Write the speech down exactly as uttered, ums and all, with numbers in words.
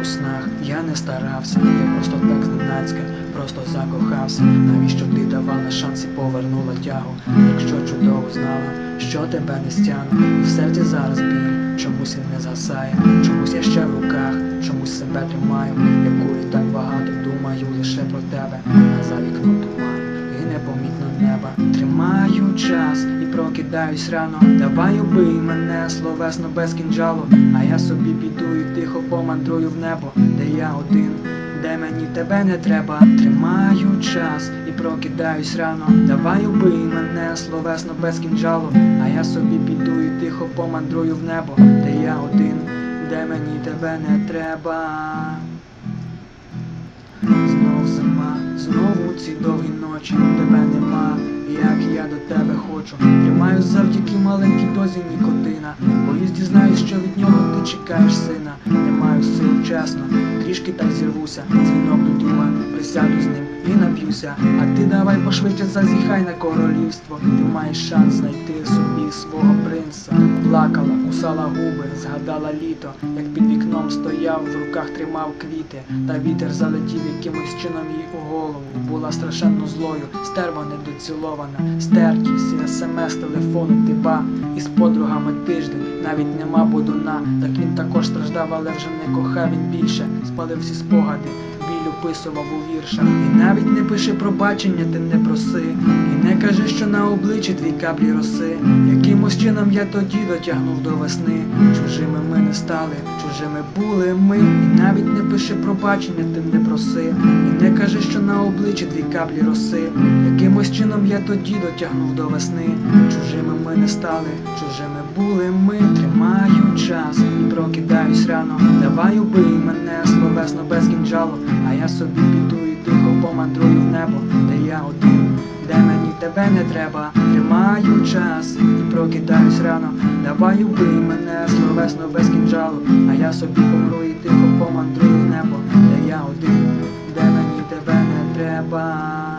у снах, я не старався, я просто так зненацька, просто закохався. Навіщо ти давала шанс і повернула тягу? Якщо чудово знала, що тебе не стягну, і в серці зараз біль, чомусь він не згасає, чомусь я ще в руках, чомусь себе тримаю, якої так багато думаю лише про тебе, а за вікном туман і непомітно неба. Тримаю час і прокидаюсь рано, давай убий мене словесно без кінжалу, а я собі піду і тихо помандрую в небо, де я один, де мені тебе не треба. Тримаю час і прокидаюсь рано, давай убий мене словесно без кінжалу, а я собі піду і тихо помандрую в небо, де я один, де мені тебе не треба. Знов зима, знову ці довгі ночі, тебе нема, як я до тебе хочу. Тримаю завдяки маленькій дозі нікотина, боюсь дізнаюсь, що від нього ти чекаєш сина. Не маю сил, чесно, трішки так зірвуся, дзвінок до друга, присяду з ним і нап'юся. А ти давай пошвидше зазіхай на королівство, ти маєш шанс знайти собі свого принца. Плакала, кусала губи, згадала літо, як під вікном стояв, в руках тримав квіти, та вітер залетів якимось чином їй у голову. Була страшенно злою, стерва недоцілована, стерті всі смс, телефону типа, із подругами тиждень, навіть нема будуна. Так він також страждав, але вже не кохав він більше, спалив всі спогади, біль описував у віршах. І навіть не пиши пробачення, ти не проси, і не кажи, що на обличчі твій каплі роси. Якимось чином я тоді дотягнув до весни, чужими ми не стали, чужими були ми. І навіть не пиши пробачення, ти не проси, і не кажи, що на обличчі твій каплі роси. Якимось чином я тоді дотягнув до весни, чужими ми не стали, чужими були ми. Тримаю час і прокидаюсь рано, давай убий мене словесно без кінжалу, а я собі піду і тихо помандрую в небо, де я один, де мені тебе не треба. Тримаю час і прокидаюсь рано, давай убий мене словесно без кінжалу, а я собі помру і тихо помандрую в небо, де я один, де мені тебе не треба.